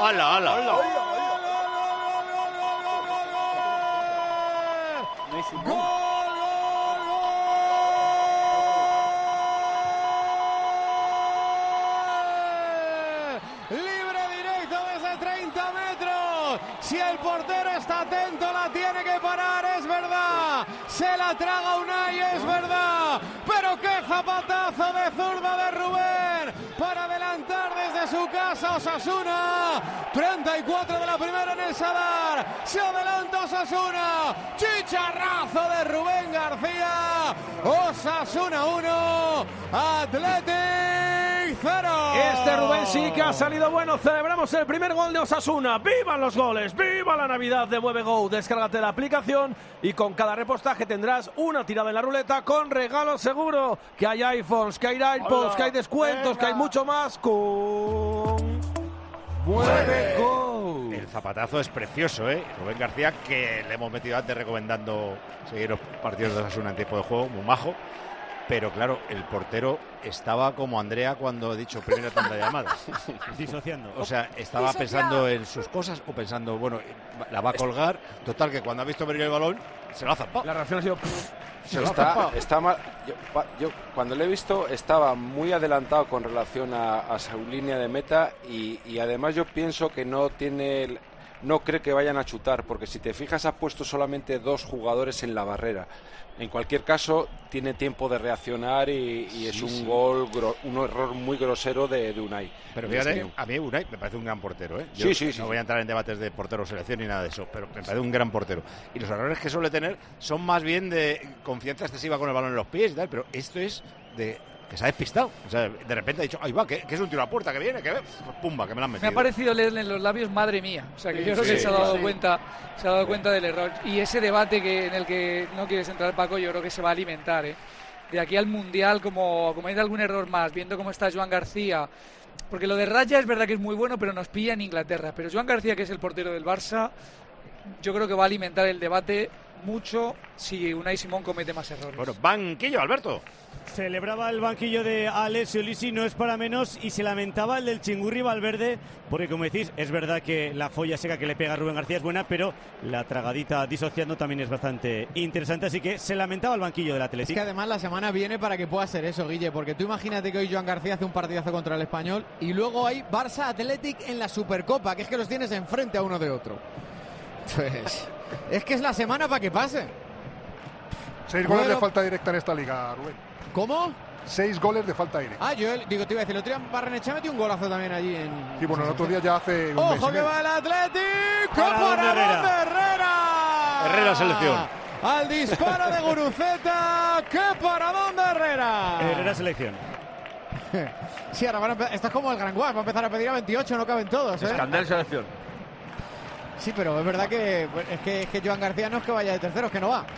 ¡Hala, hala! Libre directo desde 30 metros. Si el portero está atento, la tiene que parar, es verdad. Se la traga Unai, es verdad. Pero qué zapatazo de zurda de Rubén para adelantar desde su casa Osasuna. 34 de la primera en el Sadar. Se adelanta Osasuna. Chicharrazo de Rubén García. Osasuna 1, Athletic 0. Este Rubén sí que ha salido bueno. Celebramos el primer gol de Osasuna. ¡Vivan los goles! ¡Viva la Navidad de MueveGo! Descárgate la aplicación y con cada repostaje tendrás una tirada en la ruleta con regalo seguro. Que hay iPhones, que hay iPods, que hay descuentos, que hay mucho más con MueveGo. El zapatazo es precioso, ¿eh? Rubén García, que le hemos metido antes recomendando seguir los partidos de Osasuna en tiempo de juego, muy majo. Pero claro, el portero estaba como Andrea cuando he dicho primera tanda de llamadas. Disociando. O sea, estaba pensando en sus cosas o pensando, bueno, la va a colgar. Total, que cuando ha visto venir el balón, se lo ha zampado. La reacción ha sido... Se lo ha zampado. Está mal. Yo cuando le he visto estaba muy adelantado con relación a su línea de meta y además yo pienso que no cree que vayan a chutar, porque si te fijas ha puesto solamente 2 jugadores en la barrera. En cualquier caso tiene tiempo de reaccionar y es un gol, un error muy grosero de Unai. Pero fíjate, a mí Unai me parece un gran portero, ¿eh? Yo no voy a entrar en debates de portero selección ni nada de eso, pero me parece un gran portero. Y los errores que suele tener son más bien de confianza excesiva con el balón en los pies y tal, pero esto es de... que se ha despistado, o sea, de repente ha dicho, ahí va, que es un tiro a puerta, que viene, que ve, pues, pumba, que me la han metido. Me ha parecido leerle en los labios, madre mía, o sea, que yo creo que se ha dado cuenta del error, y ese debate en el que no quieres entrar, Paco, yo creo que se va a alimentar, de aquí al Mundial, como hay de algún error más, viendo cómo está Joan García, porque lo de Raya es verdad que es muy bueno, pero nos pilla en Inglaterra, pero Joan García, que es el portero del Barça, yo creo que va a alimentar el debate mucho si Unai Simón comete más errores. Bueno, banquillo, Alberto. Celebraba el banquillo de Alessio Lisi, no es para menos, y se lamentaba el del Chingurri Valverde, porque como decís, es verdad que la folla seca que le pega a Rubén García es buena, pero la tragadita disociando también es bastante interesante, así que se lamentaba el banquillo del Atlético. Es que además la semana viene para que pueda ser eso, Guille, porque tú imagínate que hoy Joan García hace un partidazo contra el Español y luego hay Barça Athletic en la Supercopa, que es que los tienes enfrente a uno de otro. Pues es que es la semana para que pase. 6 goles de falta directa en esta liga, Rubén. ¿Cómo? 6 goles de falta directa. Yo te iba a decir, el otro día Barrenechea metió un golazo también allí en... Y bueno, el otro día ya hace un mes. ¡Ojo que va el Atlético! ¡Paradón de Herrera! Herrera selección. Al disparo de Guruceta. ¡Qué paradón de Herrera! Herrera selección. Sí, ahora van a empezar, esto es como el Gran Guas, va a empezar a pedir a 28, no caben todos, ¿eh? Escandel selección. Sí, pero es verdad que es que Joan García no es que vaya de tercero, es que no va.